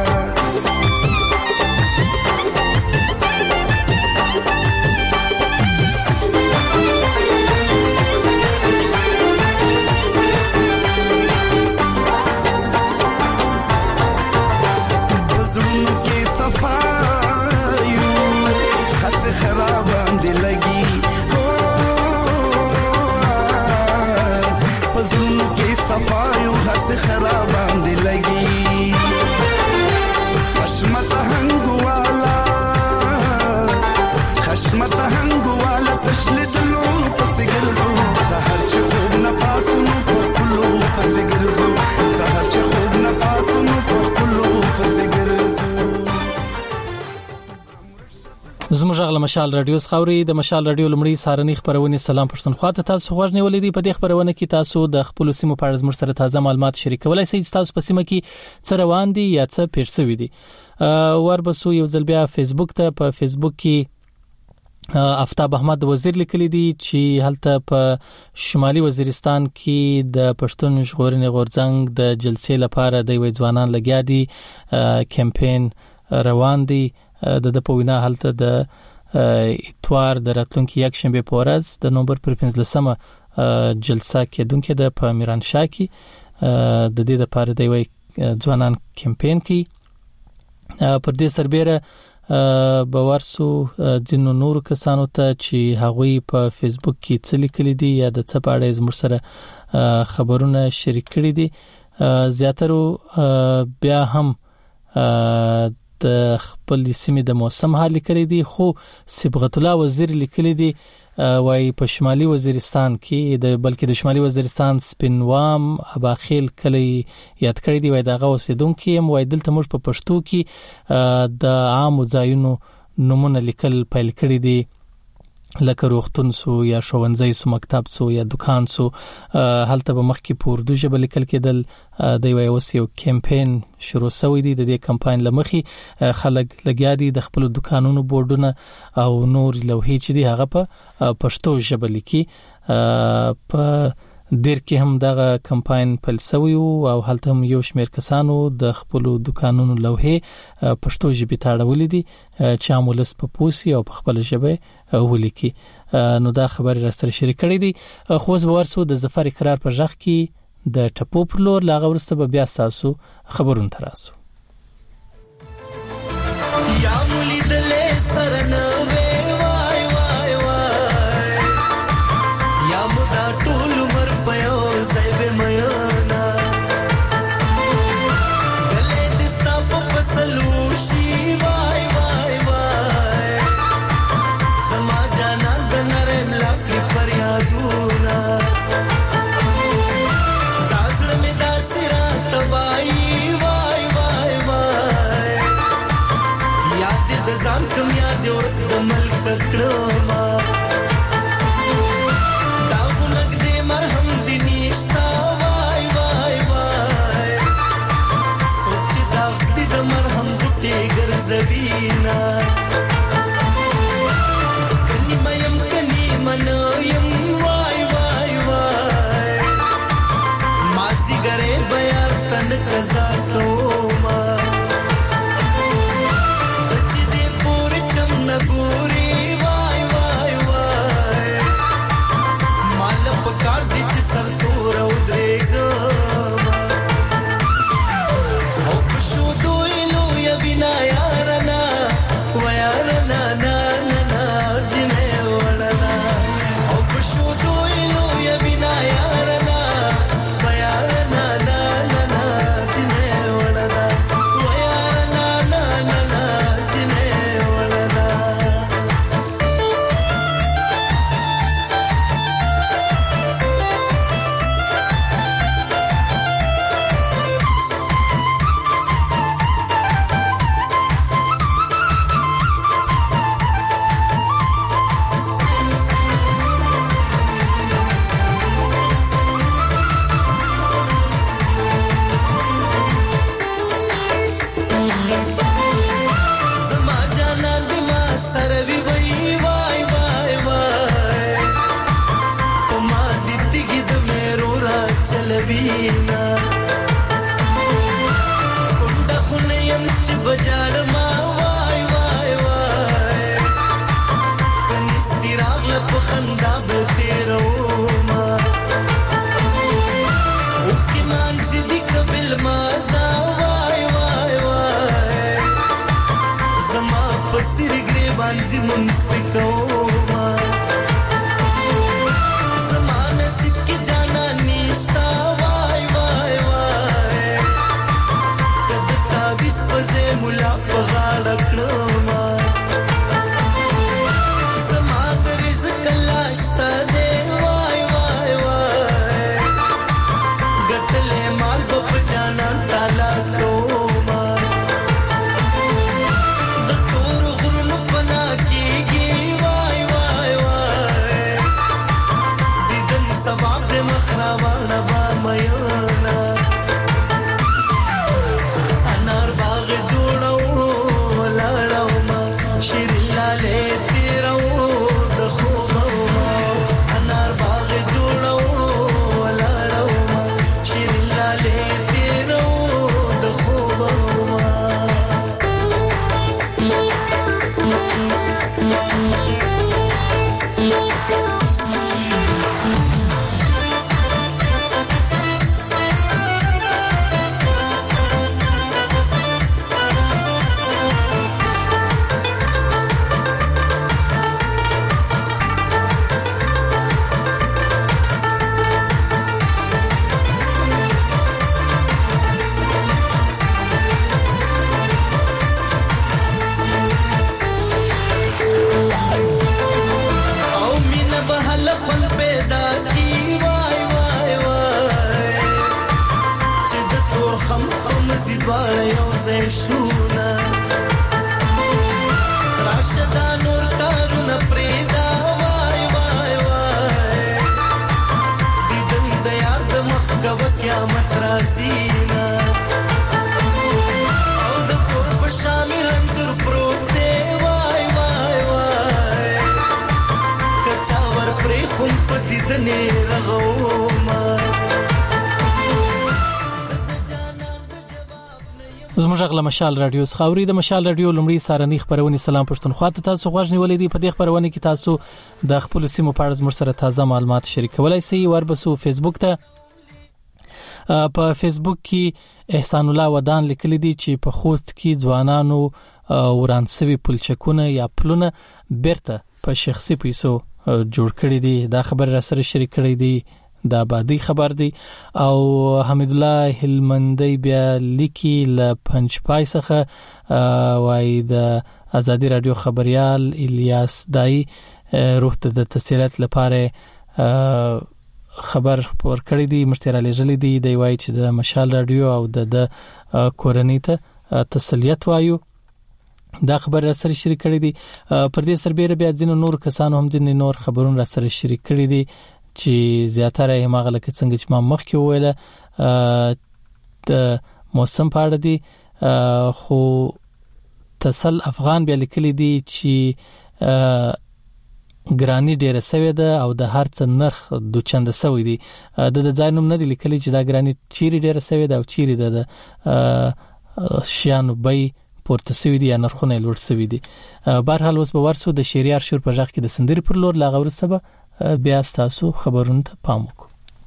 صفایو هس خرابان دی لگی خشمت هنگوالا تشلت لو پس گرزو سحر چه خوب نپاسو نو پخپلو پس گرزو سحر چه خوب نپاسو نو پخپلو پس گرزو. زموږ غل مشال رادیو خاوري د مشال رادیو لمړی سارنی خبرونه سلام پښتونخوا ته تاسو غوړنی ولې په دې خبرونه کې تاسو د خپل سیمو په اړه زموږ سره تازه معلومات شریکولای شئ تاسو په سیمه کې څه روان دي یا څه پیښوي دي وربسو یو ځل بیا فیسبوک ته په فیسبوک کې افتاب احمد وزیر لیکلی دی چې هلته په شمالي وزیرستان کې د پښتون ژغورنې غورځنګ د جلسې لپاره د ځوانان لګیا دي کمپاین روان دي د پوینا هلته د اتوار د راتلونکي یک شنبه په ورځ د نومبر پر 15مه جلسه کې دونکو د میران شاه کې د دې لپاره د ځوانان کمپاین کې پر دې سربېره باورسو ځینو نور کسانو ته چې هغوی په فیسبوک کې څه لیکلي دي یا د څه په اړه زموږ سره خبرونه شریک کړي دي زیاتره بیا هم د خپل سیمې د موسم حال لیکلي دي خو صبغت الله وزیر لیکلي دي وای په شمالي وزیرستان کې بلکې د شمالي وزیرستان سپینوام اباخیل کلی یاد کړی دی وای دغه اوسیدونکو هم وای دلته موږ په پښتو کې د عام ځایونو نمونه لیکل پیل کړی دي لکه روغتون سو یا ښوونځي سو مکتب سو یا دکان سو هلته به مخکې په اردو ژبه لیکل کېدل د یو کمپاین شروع شوی دی د دې کمپاین لمخې خلک لګیا دي د خپل دکانونو بورډونه او نور لوحې چې دي هغه په پښتو ژبه لیکي په دیر کې هم دغه کمپاین پیل شوی او هلته هم یو شمېر کسانو د خپل دکانونو لوحې پښتو ژبه ته اړولې دي چې عامولس په پوسی او په خپل ژبه ولیکي نو دا خبر را سره شریک کړی دي خو زه ورسو د ظفر اقرار پر ځخ کې د ټپو پر لور لاغه ورسته بیا تاسو خبرون تراسو یا مولدلې سرنه وای وای وای یا مدا ټول مر پيو زيب ميانا دلې دستا په فصلو شي وای وای وای سما جانا بنرم لاکي فریادونا داسړ می داسرا تبای وای وای وای یاد د ځان کم دې ورک د ملک کړما دا غلق دې مرهم دې نشتا وای وای وای سوچ دا دې د مرهم غټي ګرځوینا کني مېم کني منویم وای وای وای مازی ګره بیا تن کزا کوما نګوري وای وای وای مال په کار دي چې سر تور او درېګم او شو دوی نو یا بنا یارنا و یارنا نا نا جنه ولنا او شو دوی نو یا بنا یارنا و یارنا نا نا جنه ولنا و یارنا نا نا جنه ولنا سروي وای وای وای وای او ما دې تګې د مېرو را چلوینا کونډه خونه يم چې بجاړ ما وای وای وای کنيستي راغله په خندا به تیرو ما اوس کې مانځي دې قبل ما سا وای وای وای زما په سرګري باندې مونږ پکوما زمانه سید کی جانا نشتا وای وای وای کد تابس پزه مولا په غاړه کړما زما د رزق لاشتا دی وای وای وای ګټلې مال په جانا تعالی کوما مخراوانا با میانا انار باغ جوړو لاړو ما شیر لاله تیرو د خوبو ما انار باغ جوړو لاړو ما شیر لاله تیرو د خوبو ما مزیدواله یو ځای شونا راشدا نور کارونه پریدا وای وای وای دیدن د یار د مخ کو قیامت رازینا او د کور په شامل انصر پروت دی وای وای وای کچا ور پرې خون په دیدنې رغوما زموږ غلا مشال رادیو څخاوري د مشال رادیو لمړی سارنی خبرونه سلام پښتونخوا ته تاسو غوښ نیولې دي په دې خبرونه کې تاسو د خپل سیمو په اړه زموږ سره تازه معلومات شریکولای شئ وربسو فیسبوک ته په فیسبوک کې احسان الله ودان لیکلی دی چې په خوست کې ځوانانو ورانسوي پلچکونه یا پلونه بیرته په شخصي پیسو جوړ کړی دي دا خبر را سره شریک کړی دی دا بادي خبر دی او حمید الله هلمندی بیا لیکي ل پنځپای څخه وای د ازادي رادیو خبريال الیاس دای روح ته د تسهیلات لپاره خبر خبر کړی دی مشتری لجلی دی دی وای چې د مشال رادیو او د کورنۍ ته تسلیت وایو دا خبر را سره شریک کړی دی. پر دې سربېره بیا ځینو نور کسانو هم ځینې نور خبرونه را سره شریک کړی دي چې زیاتره یې هغه لکه څنګه چې ما مخکې وویله د موسم په اړه دي. خو تسل افغان بیا لیکلی دی چې ګرانی ډیره سوي ده او د هر څه نرخ دوچند سوي دي. د ځای نوم نه دی لیکلی چې دا ګرانی چیرې ډیره سوي ده او چیرې د شیانو بای پورته سوي دي یا نرخونه لوړ سوي دي. بهرحال اوس به ورسو د شریار شور په ځخ کې د سندري پر لور لا غورسته به بیا تاسو خبرونه ته پام وکړو.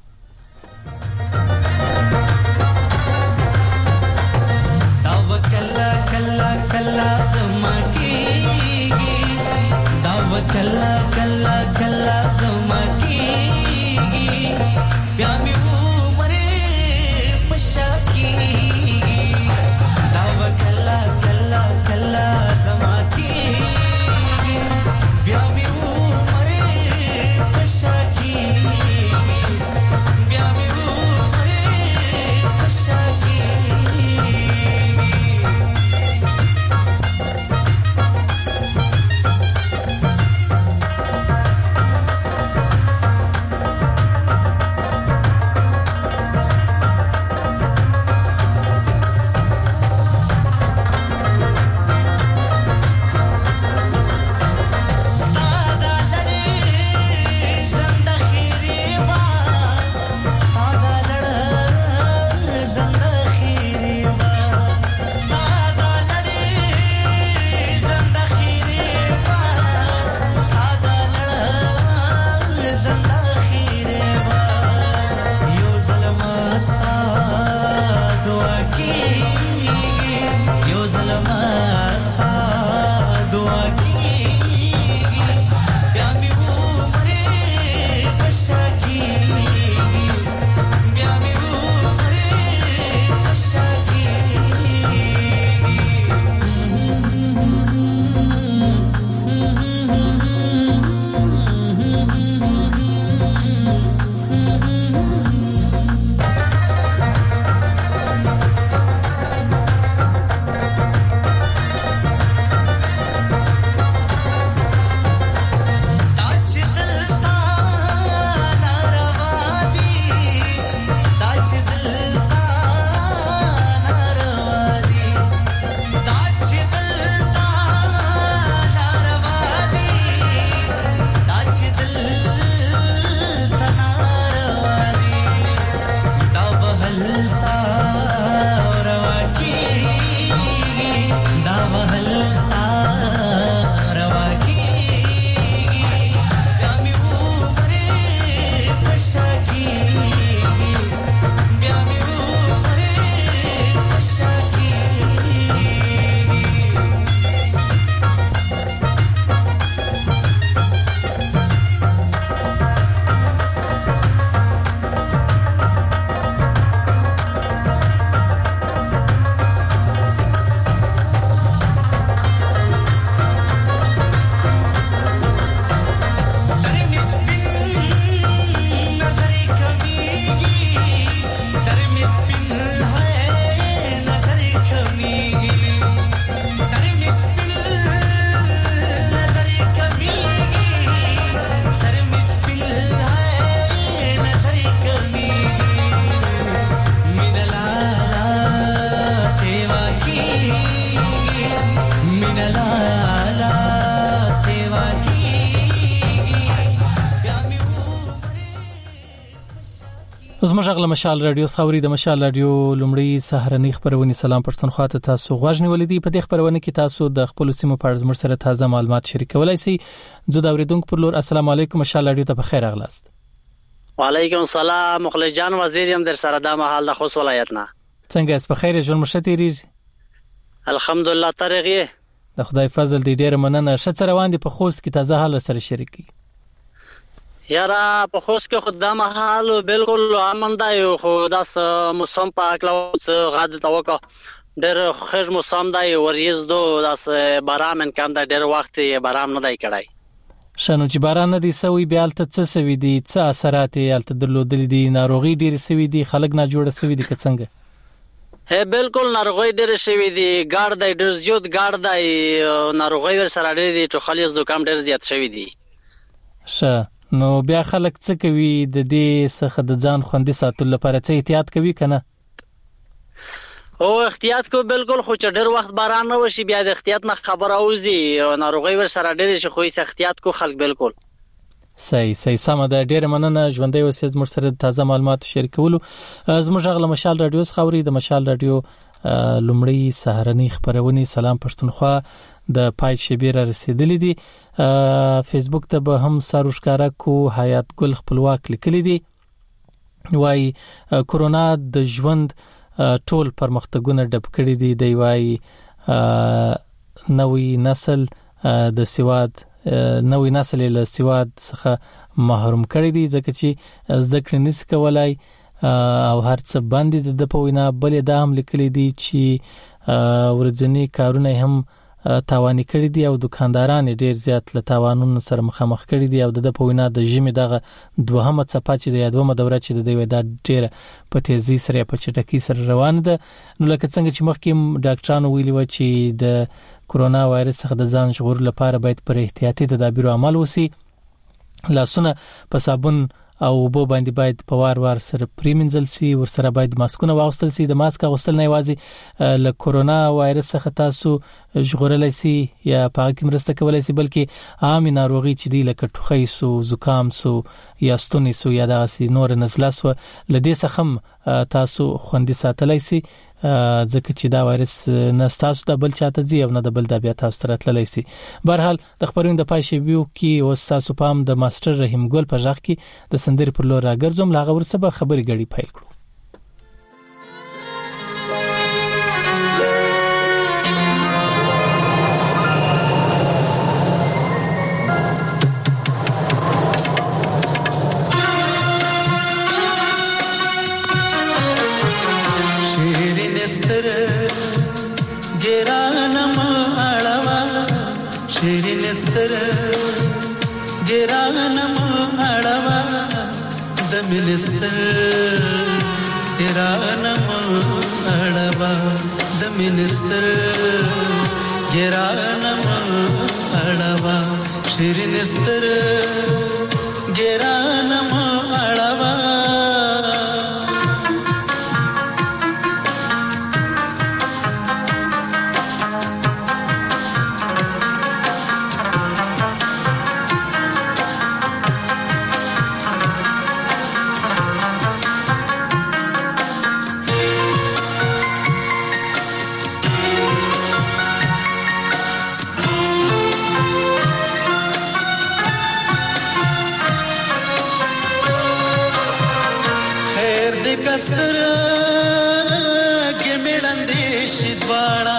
دا وکلا کلا کلا زما کیږي دا وکلا کلا کلا زما کیږي بیا می عمره پشا کیږي دا وکلا کلا کلا زما کیږي بیا می عمره پشا کیږي بیا می عمره پشا کیږي زموږ غل مشال رادیو خوري د مشال رادیو لومړی سهارنی خبرونه سلام پښتونخوا ته تاسو غوښنی ولیدي. په دې خبرونه کې تاسو د خپل سیمو په اړه سره تازه معلومات شریکولای شئ. زه دا اوریدونکو پر لور السلام علیکم مشال رادیو ته بخیر اغلاست. وعلیکم السلام مخلص جان وزیر یم در سره د محل د خوست ولایت نه. څنګه اس په خیر ژوند مشتری؟ الحمدلله طریقې د خدای فضل دې ډیر مننه. شته روان دي په خوست کې تازه حال سره شریکي. یارا په خوست کې خدامه حال بالکل امن دی خو داس موسم پاک لاوڅ غاد توګه ډېر خیر موسم دی وریځ دو داس باران من کم د ډېر وخت باران نه دی کړای. شنو چې باران نه دی سوي بیا الته څه سوي دي څه اثرات الته درلودل دي ناروغي ډېر سوي دي خلک نه جوړ سوي دي که څنګه؟ هه بالکل ناروغي ډېر شوی دی ګارد دی ډېر زیات ګارد دی ناروغي ور سره ډېر دی ټوخلي زکام ډېر زیات شوی دی شه نو بیا خلک څه کوي د دې څخه د ځان خوندي ساتلو لپاره څه احتیاط کوي کنه او احتیاط کو بالکل خو چې ډېر وخت باران نه وشي بیا د احتیاط نه خبر اوځي ناروغي ور سره ډېر شي خو احتیاط کو خلک بالکل صحیح سم ده ډېر مننه ژوندۍ اوسې زموږ سره تازه معلومات شریکولو زموږ غل مشال رادیو خبري د مشال رادیو لومړی سهارنی خبرونه سلام پښتونخوا د پای شبيره رسیدلې دي فیسبوک ته به هم ساروشکارا کو حیات ګل خپلواک لیکلي دي وای کورونا د ژوند ټول پرمختګونه ډب کړي دي دی وای نوې نسل د سواد نوې نسل له سواد څخه محروم کړي دي ځکه چې زده کړې نس کولای او هر څه باندې د پوینا بلې د هم لیکلي دي چې ورځنی کارونه هم تاواني کړي دي او دکانداران ډیر زیات له تاوانونو سره مخامخ کړي دي او د پوینا د ژمي دغه دوهمه صفه چې د یادومه دوره چې د دوی د ډیر په تیزی سره په چټکی سره روان ده نو لکه څنګه چې مخکې ډاکټرانو ویلي و چې د کورونا وایرس څخه د ځان ژغورلو لپاره باید پر احتیاطي تدابیر عمل وشي لاسونه په صابون او وبو باندې باید په وار سره پریمنځل سي ور سره باید ماسکونه واغستل سي د ماسک واغستل نه یوازې له کورونا وایرس څخه تاسو ژغورلای سي یا په کې مرسته کولای سي بلکې عام ناروغي چې دی لکه ټوخی سو زکام سو یا ستونی سو یا دغه نور نزله سو لدې څخه تاسو خوندي ساتلای سي ځکه چې دا وایرس نه تاسو د بل چاته زی او نه د بل د بیا تاسو سره تللی سي بهرحال د خبرونو د پای شیبیو کې او تاسو پام د ماستر رحیم ګل په ځخ کې د سندري پر لور راګرځم لاغه ورسره خبري غړي فایل کړو गिरानम अड़वा द मिनिस्टर गिरानम अड़वा द मिनिस्टर गिरानम अड़वा शिरनिस्तर गिरानम अड़वा कस्तर के मिड़ंदी शिद्वाड़ा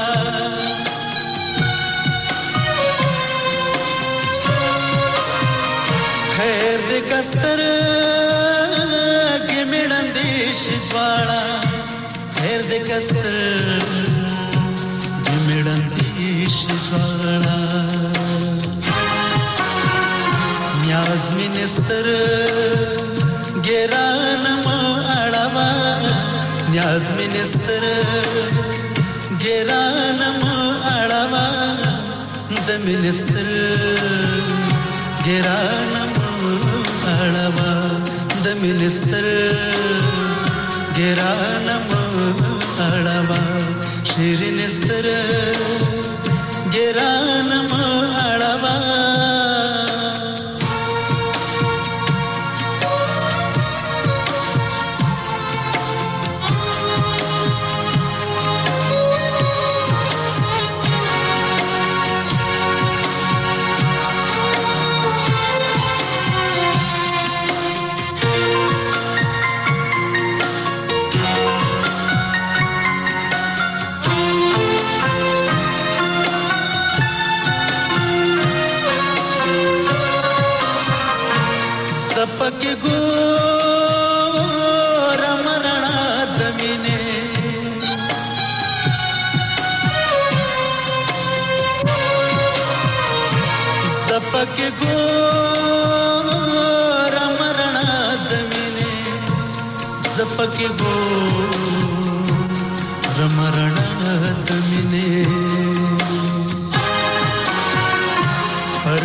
खैर दे कस्तर के मिड़ंदी शिद्वाड़ा खैर दे कस्तर के मिड़ंदी शिद्वाड़ा न्याज मिनिस्टर गिरानम अड़वा न्याज मिनिस्टर गिरानम अड़वा द मिनिस्टर गिरानम अड़वा द मिनिस्टर गिरानम अड़वा शिरनिस्तर गिरानम अड़वा सपक गोर मरणा दमिने सपक गोर मरणा दमिने सपक गोर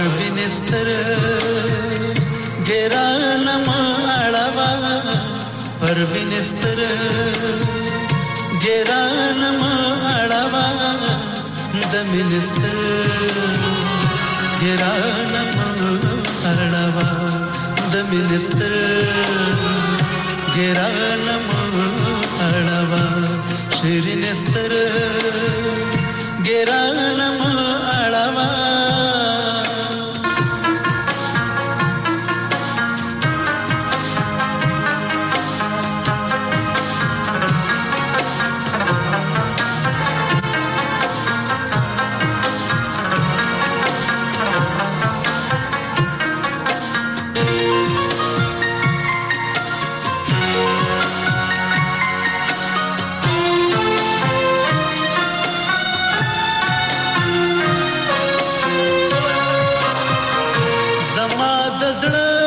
پروینستر ګرانم اړوا پروینستر ګرانم اړوا د منستر ګرانم اړوا د منستر ګرانم اړوا شیرینستر ګرانم اړوا زړه